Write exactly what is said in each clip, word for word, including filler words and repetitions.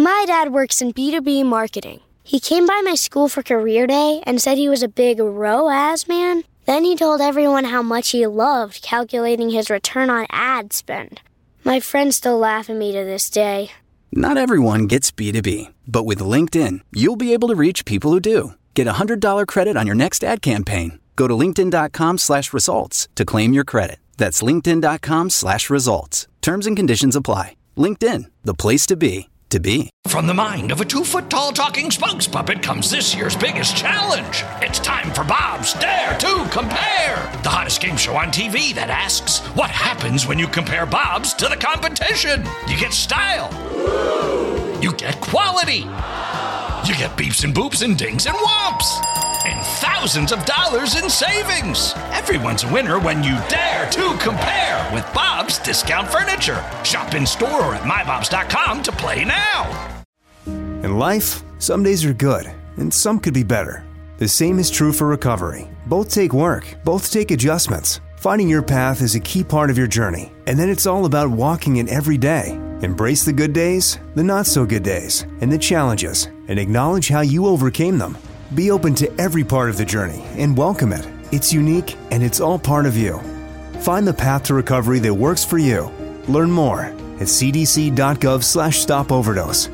My dad works in B two B marketing. He came by my school for career day and said he was a big R O A S man. Then he told everyone how much he loved calculating his return on ad spend. My friends still laugh at me to this day. Not everyone gets B two B, but with LinkedIn, you'll be able to reach people who do. Get a one hundred dollars credit on your next ad campaign. Go to linkedin.com slash results to claim your credit. That's linkedin.com slash results. Terms and conditions apply. LinkedIn, the place to be, to be. From the mind of a two-foot-tall talking spokes puppet comes this year's biggest challenge. It's time for Bob's Dare to Compare, the hottest game show on T V that asks, what happens when you compare Bob's to the competition? You get style. You get quality. You get beeps and boops and dings and whomps. And thousands of dollars in savings. Everyone's a winner when you dare to compare with Bob's Discount Furniture. Shop in store or at my bobs dot com to play now. In life, some days are good, and some could be better. The same is true for recovery. Both take work, both take adjustments. Finding your path is a key part of your journey, and then it's all about walking it every day. Embrace the good days, the not-so-good days, and the challenges, and acknowledge how you overcame them. Be open to every part of the journey and welcome it. It's unique, and it's all part of you. Find the path to recovery that works for you. Learn more at cdc.gov slash stop overdose.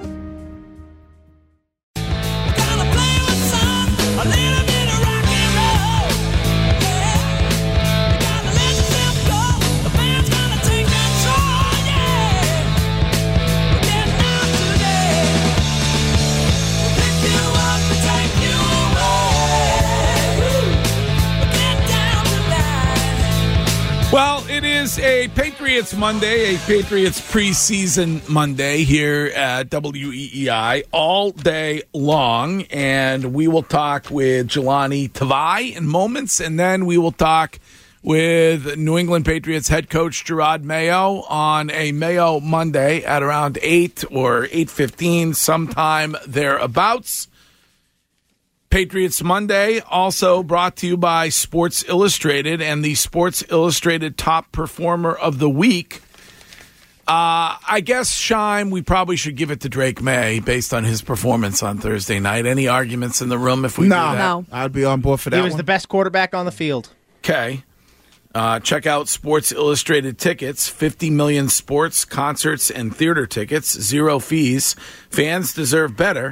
Well, it is a Patriots Monday, a Patriots preseason Monday here at W E E I all day long, and we will talk with Jelani Tavai in moments, and then we will talk with New England Patriots head coach Jerod Mayo on a Mayo Monday at around eight or eight fifteen, sometime thereabouts. Patriots Monday, also brought to you by Sports Illustrated and the Sports Illustrated Top Performer of the Week. Uh, I guess, Shime, we probably should give it to Drake May based on his performance on Thursday night. Any arguments in the room if we no, do that? No, I'd be on board for that He was one. the best quarterback on the field. Okay. Uh, check out Sports Illustrated tickets, fifty million sports, concerts, and theater tickets, zero fees. Fans deserve better.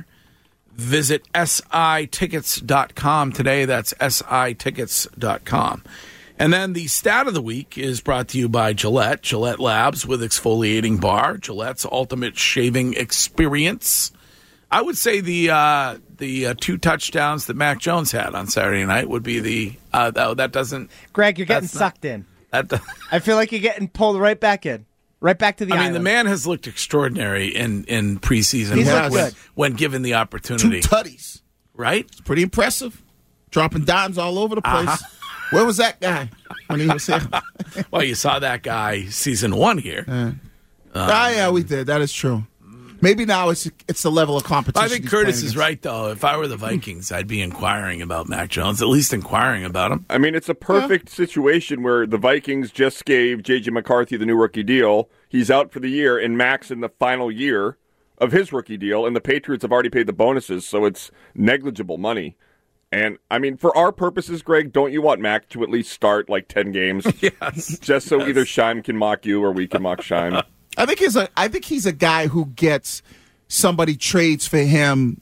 Visit S I tickets dot com today. That's S I tickets dot com. And then the stat of the week is brought to you by Gillette. Gillette Labs with exfoliating bar. Gillette's ultimate shaving experience. I would say the uh, the uh, two touchdowns that Mac Jones had on Saturday night would be the uh, that, that doesn't. Greg, you're getting not, sucked in. That I feel like you're getting pulled right back in. Right back to the I island. mean, the man has looked extraordinary in, in preseason He's when, looked good. when given the opportunity. Two tutties. Right? It's pretty impressive. Dropping dimes all over the place. Uh-huh. Where was that guy when he was here? Well, you saw that guy season one here. Uh, Um, ah, yeah, we did. That is true. Maybe now it's it's the level of competition. I think he's Curtis playing is against. right, though. If I were the Vikings, I'd be inquiring about Mac Jones, at least inquiring about him. I mean, it's a perfect yeah. situation where the Vikings just gave J J McCarthy the new rookie deal. He's out for the year, and Mac's in the final year of his rookie deal, and the Patriots have already paid the bonuses, so it's negligible money. And, I mean, for our purposes, Greg, don't you want Mac to at least start, like, ten games? Yes. Just so yes. either Shime can mock you or we can mock Shime. I think he's a. I think he's a guy who gets somebody trades for him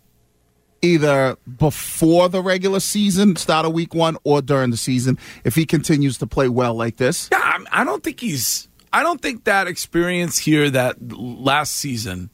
either before the regular season, start of week one, or during the season if he continues to play well like this. Yeah, I'm- I don't think he's. I don't think that experience here that last season.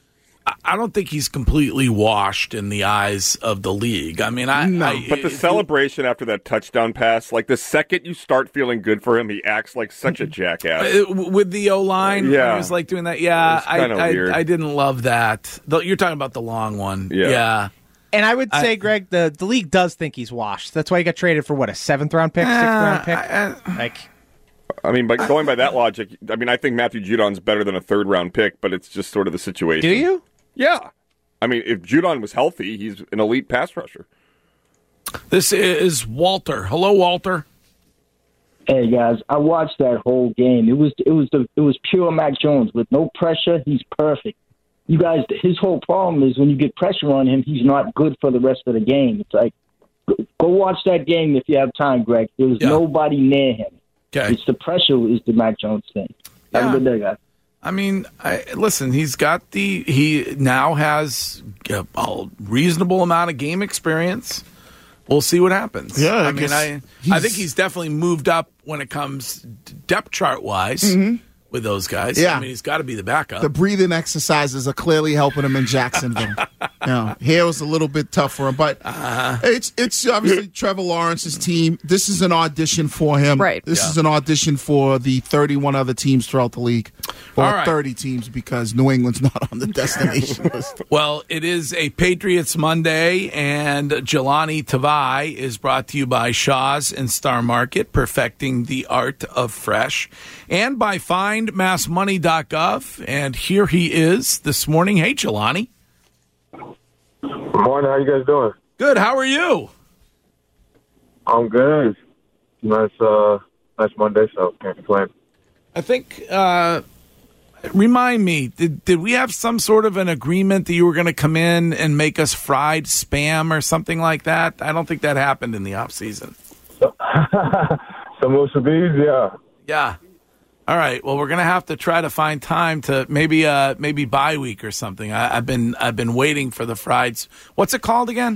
I- I don't think he's completely washed in the eyes of the league. I mean, I. No, I But the if you- celebration after that touchdown pass, like the second you start feeling good for him, he acts like such a jackass. Uh, with the O line, Yeah. he was like doing that. Yeah, It was I, kinda I, weird. I didn't love that. The- You're talking about the long one. Yeah. yeah. And I would say, I- Greg, the, the league does think he's washed. That's why he got traded for, what, a seventh-round pick, sixth-round pick? Uh, I- like, I mean, by going by that logic, I mean, I think Matthew Judon's better than a third round pick, but it's just sort of the situation. do you? Yeah. I mean, if Judon was healthy, he's an elite pass rusher. This is Walter. Hello, Walter. Hey guys, I watched that whole game. It was it was the it was pure Mac Jones with no pressure. He's perfect. you guys, his whole problem is when you get pressure on him, he's not good for the rest of the game. It's like, go watch that game if you have time, Greg. There's Yeah. nobody near him. Okay. It's the pressure is the Mac Jones thing. Have Yeah. a good day, guys. I mean, I, listen, he's got the, he now has a, a reasonable amount of game experience. We'll see what happens. Yeah, I I mean, guess I, he's- I think he's definitely moved up when it comes depth chart wise with those guys. Yeah. I mean, he's got to be the backup. The breathing exercises are clearly helping him in Jacksonville. You know, here was a little bit tough for him, but Uh-huh. it's it's obviously Trevor Lawrence's team. This is an audition for him. Right. This Yeah. is an audition for the thirty-one other teams throughout the league, or All right. thirty teams because New England's not on the destination list. Well, it is a Patriots Monday, and Jelani Tavai is brought to you by Shaw's and Star Market, perfecting the art of fresh, and by find mass money dot gov. And here he is this morning. Hey, Jelani. Good morning. How you guys doing? Good. How are you? I'm good. Nice, uh, nice Monday, so can't complain. I think, uh, remind me, did, did we have some sort of an agreement that you were going to come in and make us fried spam or something like that? I don't think that happened in the off season. Some Musa bees, yeah. Yeah. All right. Well, we're gonna have to try to find time to maybe uh maybe bye week or something. I, I've been I've been waiting for the frieds. What's it called again?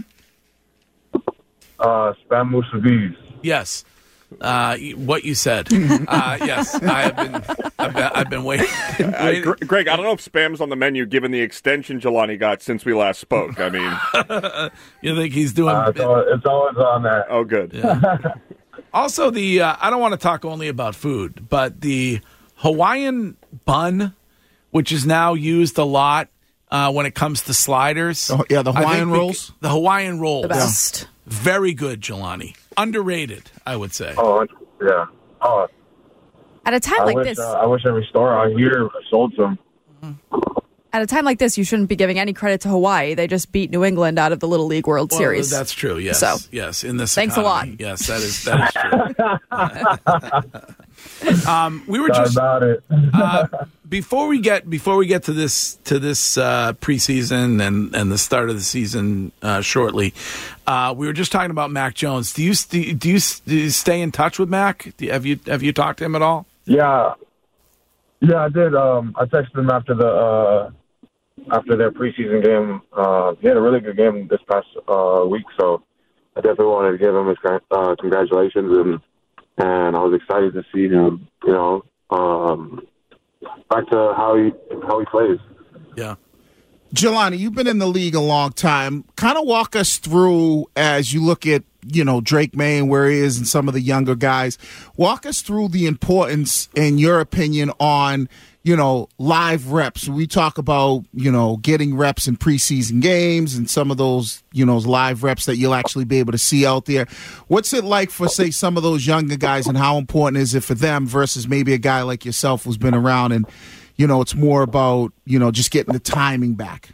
Uh, spam Musa bees. Yes. Uh, what you said. uh, yes. I have been I've been, I've been waiting. Uh, waiting. Gr- Greg, I don't know if spam's on the menu given the extension Jelani got since we last spoke. I mean, You think he's doing? Uh, it's, always, it's always on that. oh, good. Also, the uh, I don't want to talk only about food, but the Hawaiian bun, which is now used a lot uh, when it comes to sliders. Oh, yeah, the I think Hawaiian we- rolls? The Hawaiian rolls. The best. Very good, Jelani. Underrated, I would say. Oh, yeah. Oh, At a time I like wish, this, uh, I wish every store out here sold some. at a time like this, you shouldn't be giving any credit to Hawaii. They just beat New England out of the Little League World Well, Series. that's true. Yes. So, yes. In this. thanks a economy. lot. Yes, that is that is true. um, we were Sorry just about it. uh, before we get before we get to this to this uh, preseason and and the start of the season uh, shortly. Uh, we were just talking about Mac Jones. Do you do you, do you, do you stay in touch with Mac? Do you, have you have you talked to him at all? Yeah. Yeah, I did. Um, I texted him after the uh, after their preseason game. Uh, he had a really good game this past uh, week, so I definitely wanted to give him his uh, congratulations, and and I was excited to see him. You know, um, back to how he how he plays. Yeah. Jelani, you've been in the league a long time. Kind of walk us through as you look at, you know, Drake May and where he is and some of the younger guys. Walk us through the importance, in your opinion, on, you know, live reps. We talk about, you know, getting reps in preseason games and some of those, you know, live reps that you'll actually be able to see out there. What's it like for, say, some of those younger guys, and how important is it for them versus maybe a guy like yourself who's been around and, you know, it's more about, you know, just getting the timing back?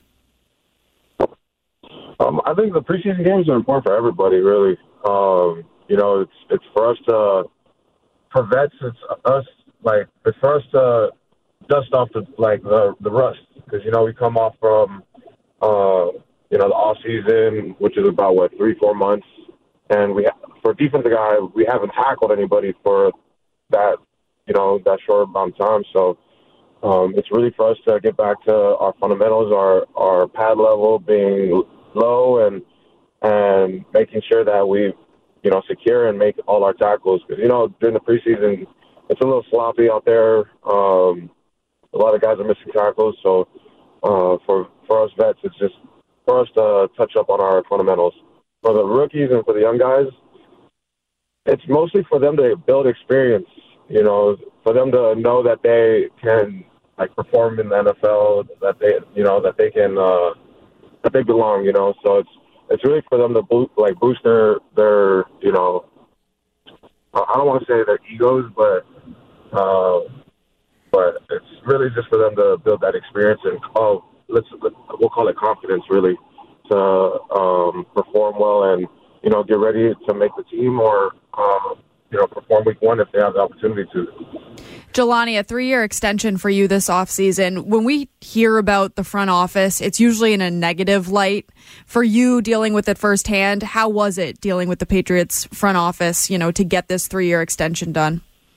Um, I think the preseason games are important for everybody, really. Um, you know, it's it's for us to, for vets, it's us, like, it's for us to dust off the, like, the, the rust. Because, you know, we come off from, uh, you know, the off season, which is about, what, three, four months. And we, for a defensive guy, we haven't tackled anybody for that, you know, that short amount of time. So, um, it's really for us to get back to our fundamentals, our, our pad level being low, and and making sure that we, you know, secure and make all our tackles. Because, you know, during the preseason, it's a little sloppy out there. Um, a lot of guys are missing tackles. So uh, for, for us vets, it's just for us to touch up on our fundamentals. For the rookies and for the young guys, it's mostly for them to build experience, you know, for them to know that they can, like, perform in the N F L, that they, you know, that they can uh, – that they belong, you know. So it's it's really for them to boost, like boost their their you know. I don't want to say their egos, but uh, but it's really just for them to build that experience and oh, let's we'll call it confidence, really, to um, perform well and, you know, get ready to make the team or um, you know, perform week one if they have the opportunity to. Jelani, a three-year extension for you this offseason. When we hear about the front office, it's usually in a negative light. For you dealing with it firsthand, how was it dealing with the Patriots front office, you know, to get this three-year extension done?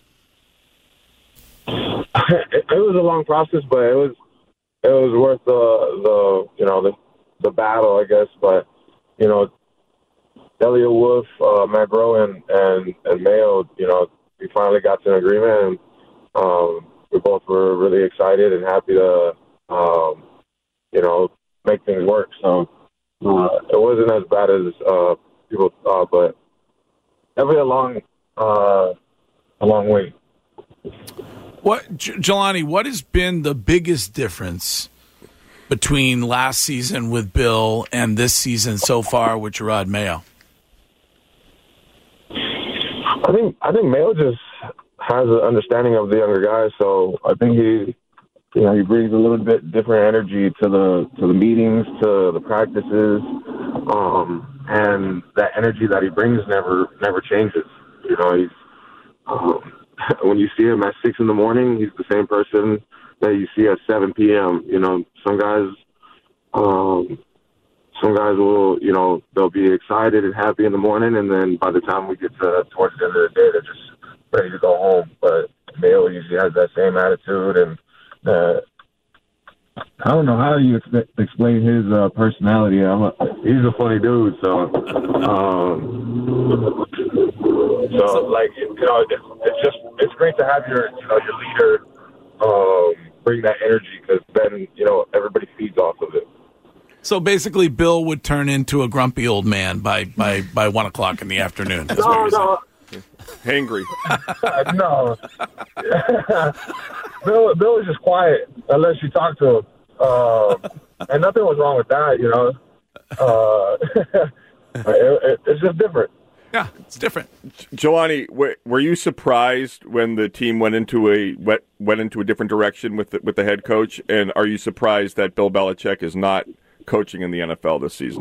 It, it was a long process, but it was it was worth the the you know the the battle, I guess. But you know, Elliot Wolf, uh, Matt Groh, and, and and Mayo, you know, we finally got to an agreement. And, Um, we both were really excited and happy to, um, you know, make things work. So uh, it wasn't as bad as uh, people thought, but definitely a long, uh, a long wait. What, J- Jelani, what has been the biggest difference between last season with Bill and this season so far with Jerod Mayo? I think I think Mayo just has an understanding of the younger guys, so I think he, you know, he brings a little bit different energy to the to the meetings, to the practices, um, and that energy that he brings never never changes. You know, he's um, when you see him at six in the morning, he's the same person that you see at seven p.m. You know, some guys, um, some guys will, you know, they'll be excited and happy in the morning, and then by the time we get to towards the end of the day, they're just ready to go home. But Mayo usually has that same attitude, and uh, I don't know how you ex- explain his uh, personality. I'm a, he's a funny dude, so um, so like you know, it's, it's just it's great to have your you know your leader um, bring that energy, because then you know everybody feeds off of it. So basically, Bill would turn into a grumpy old man by by, by one o'clock in the afternoon. That's no, no. Hangry. no. Bill, Bill was just quiet unless you talk to him. Uh, and nothing was wrong with that, you know. Uh, it, it, it's just different. Yeah, it's different. Jelani, were, were you surprised when the team went into a went, went into a different direction with the, with the head coach? And are you surprised that Bill Belichick is not coaching in the N F L this season?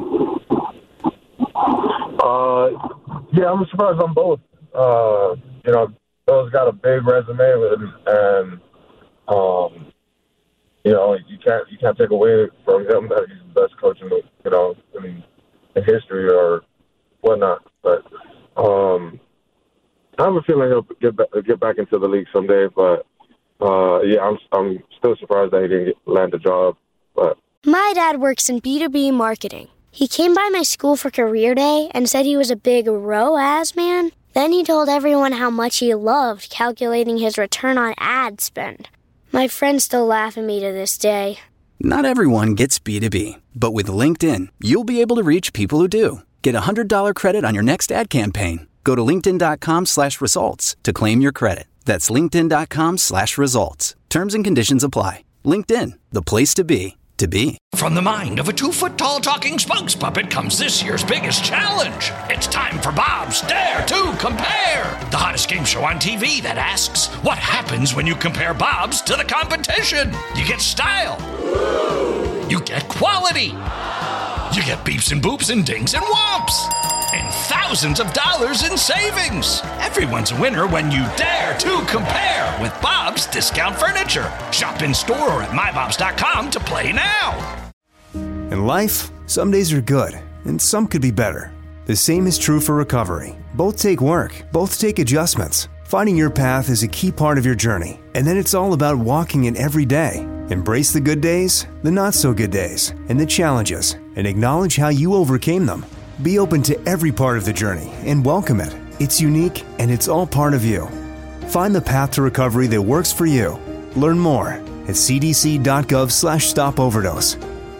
Uh, yeah, I'm surprised on both. Uh, you know, Bill's got a big resume, with him, and um, you know, you can't you can't take away from him that he's the best coach in the, you know in, in history or whatnot. But um, I have a feeling he'll get back, get back into the league someday. But uh, yeah, I'm I'm still surprised that he didn't get, land a job. But my dad works in B two B marketing. He came by my school for career day and said he was a big R O A S man. Then he told everyone how much he loved calculating his return on ad spend. My friends still laugh at me to this day. Not everyone gets B two B, but with LinkedIn, you'll be able to reach people who do. Get a one hundred dollars credit on your next ad campaign. Go to linkedin.com slash results to claim your credit. That's linkedin.com slash results. Terms and conditions apply. LinkedIn, the place to be, to be. From the mind of a two-foot-tall talking spokes puppet comes this year's biggest challenge. It's time for Bob's Dare to Compare, the hottest game show on T V that asks, what happens when you compare Bob's to the competition? You get style. You get quality. You get beeps and boops and dings and whomps. And thousands of dollars in savings. Everyone's a winner when you dare to compare with Bob's Discount Furniture. Shop in store or at my bobs dot com to play now. In life, some days are good, and some could be better. The same is true for recovery. Both take work, both take adjustments. Finding your path is a key part of your journey, and then it's all about walking it every day. Embrace the good days, the not so good days, and the challenges, and acknowledge how you overcame them. Be open to every part of the journey and welcome it. It's unique and it's all part of you. Find the path to recovery that works for you. Learn more at cdc.gov slash stop overdose.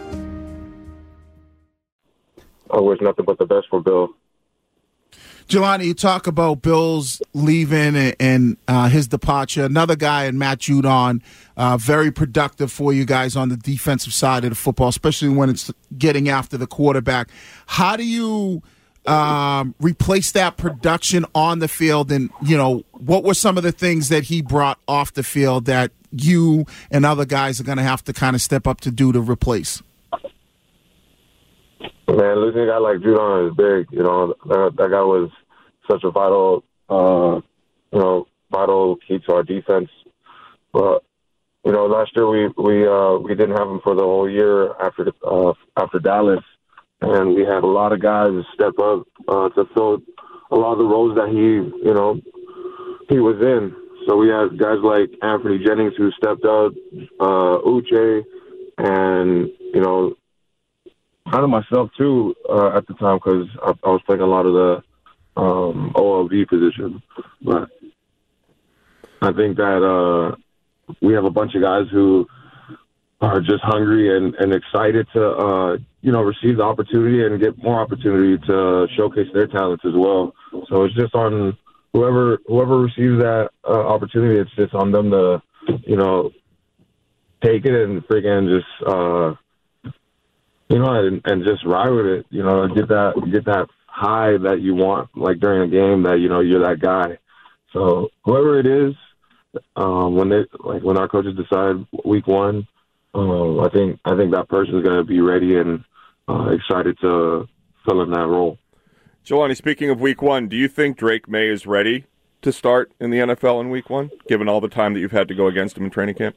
I wish nothing but the best for Bill. Jelani, you talk about Bill's leaving and, and uh, his departure. Another guy in Matt Judon, uh, very productive for you guys on the defensive side of the football, especially when it's getting after the quarterback. How do you um, replace that production on the field? And, you know, what were some of the things that he brought off the field that you and other guys are going to have to kind of step up to do to replace? Man, losing a guy like Judon is big. You know, that, that guy was such a vital, uh, you know, vital key to our defense. But you know, last year we we uh, we didn't have him for the whole year after the, uh, after Dallas, and we had a lot of guys step up uh, to fill a lot of the roles that he you know he was in. So we had guys like Anthony Jennings who stepped up, uh, Uche, and you know, kind of myself too uh, at the time because I, I was playing a lot of the um, O L V position. But I think that uh, we have a bunch of guys who are just hungry and, and excited to uh, you know receive the opportunity and get more opportunity to showcase their talents as well. So it's just on whoever whoever receives that uh, opportunity. It's just on them to you know take it and freaking just uh, you know and, and just ride with it. You know, get that get that high that you want, like during a game, that you know you're that guy. So whoever it is, um, when they like when our coaches decide week one, um, I think I think that person is going to be ready and uh, excited to fill in that role. Jelani, speaking of week one, do you think Drake May is ready to start in the N F L in week one, given all the time that you've had to go against him in training camp?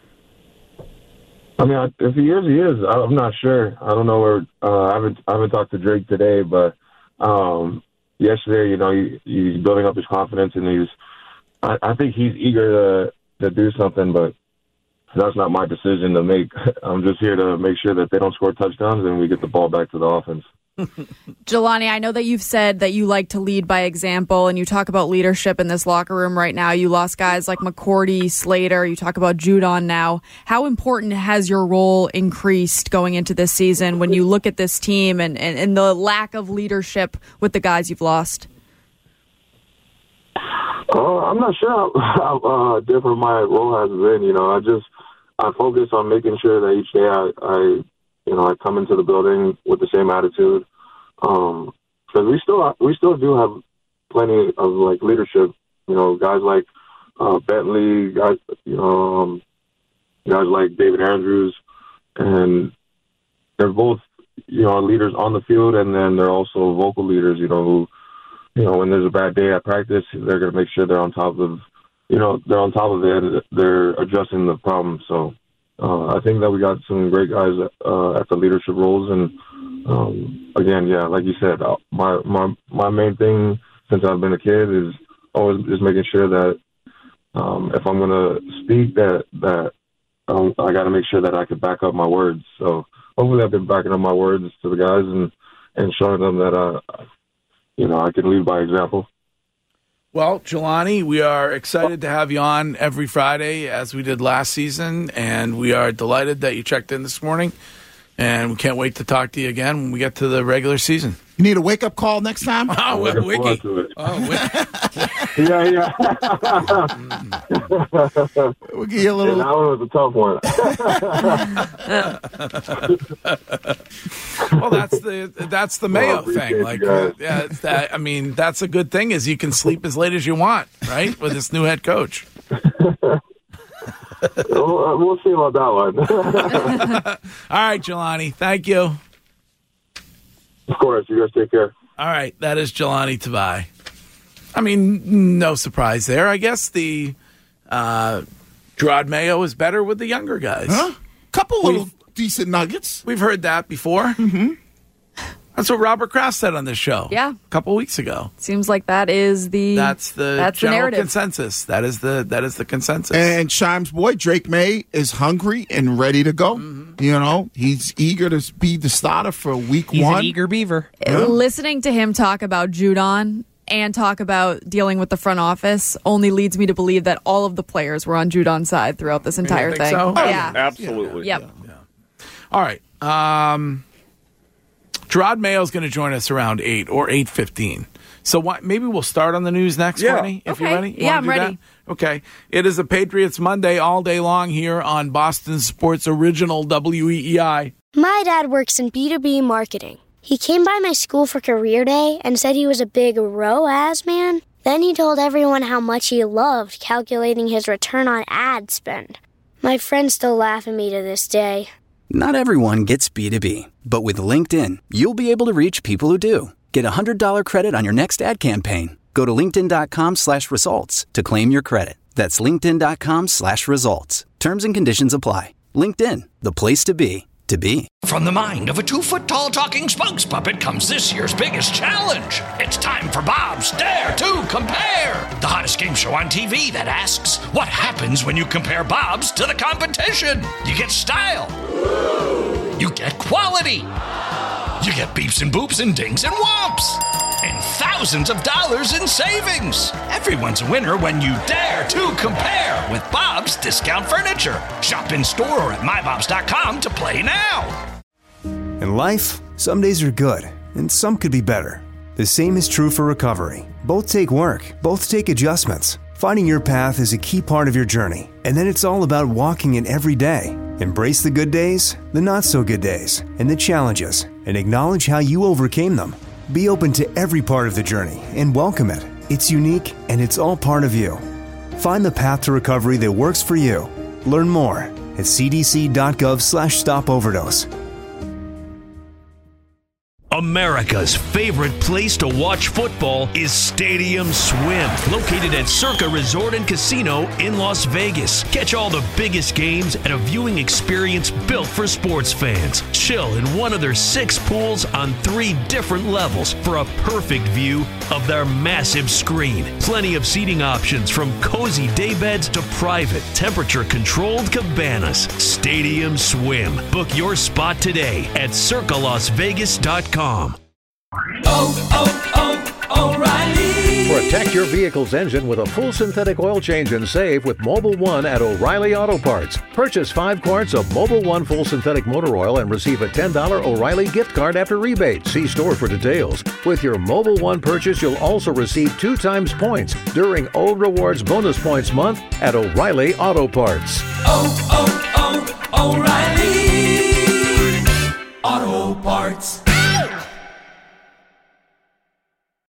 I mean, if he is, he is. I'm not sure. I don't know where. Uh, I haven't I haven't talked to Drake today, but um, yesterday, you know, he, he's building up his confidence, and he's. I, I think he's eager to to do something, but that's not my decision to make. I'm just here to make sure that they don't score touchdowns and we get the ball back to the offense. Jelani, I know that you've said that you like to lead by example, and you talk about leadership in this locker room right now. You lost guys like McCourty, Slater. You talk about Judon now. How important has your role increased going into this season when you look at this team and, and, and the lack of leadership with the guys you've lost? Uh, I'm not sure how, how uh, different my role has been. You know, I just I focus on making sure that each day I, I you know I come into the building with the same attitude. Um, because we still we still do have plenty of like leadership. You know, guys like uh, Bentley, guys you know um, guys like David Andrews, and they're both you know leaders on the field, and then they're also vocal leaders. You know who. You know, when there's a bad day at practice, they're going to make sure they're on top of, you know, they're on top of it and they're adjusting the problem. So uh, I think that we got some great guys uh, at the leadership roles. And um, again, yeah, like you said, my, my my main thing since I've been a kid is always just making sure that um, if I'm going to speak, that that um, I got to make sure that I can back up my words. So hopefully I've been backing up my words to the guys and, and showing them that uh, you know, I can lead by example. Well, Jelani, we are excited to have you on every Friday as we did last season, and we are delighted that you checked in this morning, and we can't wait to talk to you again when we get to the regular season. You need a wake-up call next time? Oh, Looking Wiki. forward to it. Oh, yeah, yeah. We'll give you a little. Yeah, that one was a tough one. Well, that's the that's the Mayo Well, I appreciate thing. you Like, guys. uh, yeah, it's that. I mean, that's a good thing is you can sleep as late as you want, right, with this new head coach. we'll, we'll see about that one. All right, Jelani, thank you. Of course, you guys take care. All right, that is Jelani Tavai. I mean, no surprise there. I guess the uh, Gerard Mayo is better with the younger guys. Huh? Couple little We've- decent nuggets. We've heard that before. Mm-hmm. That's what Robert Kraft said on this show. Yeah. a couple weeks ago. Seems like that is the That's the that's the general narrative. consensus. That is the that is the consensus. And Shimes' boy, Drake May, is hungry and ready to go. Mm-hmm. You know, he's eager to be the starter for week He's one. an eager beaver. Yeah. Listening to him talk about Judon and talk about dealing with the front office only leads me to believe that all of the players were on Judon's side throughout this entire think thing. so? Oh, yeah. Absolutely. Yep. All right. Um, Gerard Mayo's going to join us around eight or eight fifteen. So why, maybe we'll start on the news next, Yeah. Courtney, if Okay. you're ready. You Yeah, wanna I'm do ready. that? Okay. It is a Patriots Monday all day long here on Boston Sports Original W E E I. My dad works in B two B marketing. He came by my school for career day and said he was a big R O A S man. Then he told everyone how much he loved calculating his return on ad spend. My friends still laugh at me to this day. Not everyone gets B two B, but with LinkedIn, you'll be able to reach people who do. Get a one hundred dollars credit on your next ad campaign. Go to linkedin.com slash results to claim your credit. That's linkedin.com slash results. Terms and conditions apply. LinkedIn, the place to be, to be. From the mind of a two-foot-tall talking spokes puppet comes this year's biggest challenge. It's time for Bob's Dare to Compare, the hottest game show on T V that asks, what happens when you compare Bob's to the competition? You get style. You get quality. You get beeps and boops and dings and whomps. And thousands of dollars in savings. Everyone's a winner when you dare to compare with Bob's Discount Furniture. Shop in store or at my bobs dot com to play now. In life, some days are good, and some could be better. The same is true for recovery. Both take work, both take adjustments. Finding your path is a key part of your journey, and then it's all about walking it every day. Embrace the good days, the not-so-good days, and the challenges, and acknowledge how you overcame them. Be open to every part of the journey and welcome it. It's unique, and it's all part of you. Find the path to recovery that works for you. Learn more at cdc.gov slash stop overdose. America's favorite place to watch football is Stadium Swim, located at Circa Resort and Casino in Las Vegas. Catch all the biggest games at a viewing experience built for sports fans. Chill in one of their six pools on three different levels for a perfect view of their massive screen. Plenty of seating options from cozy daybeds to private, temperature-controlled cabanas. Stadium Swim. Book your spot today at circa las vegas dot com. Oh, oh, oh, O'Reilly. Protect your vehicle's engine with a full synthetic oil change and save with Mobil one at O'Reilly Auto Parts. Purchase five quarts of Mobil one full synthetic motor oil and receive a ten dollars O'Reilly gift card after rebate. See store for details. With your Mobil one purchase, you'll also receive two times points during O Rewards Bonus Points Month at O'Reilly Auto Parts. Oh, oh, oh, O'Reilly Auto Parts.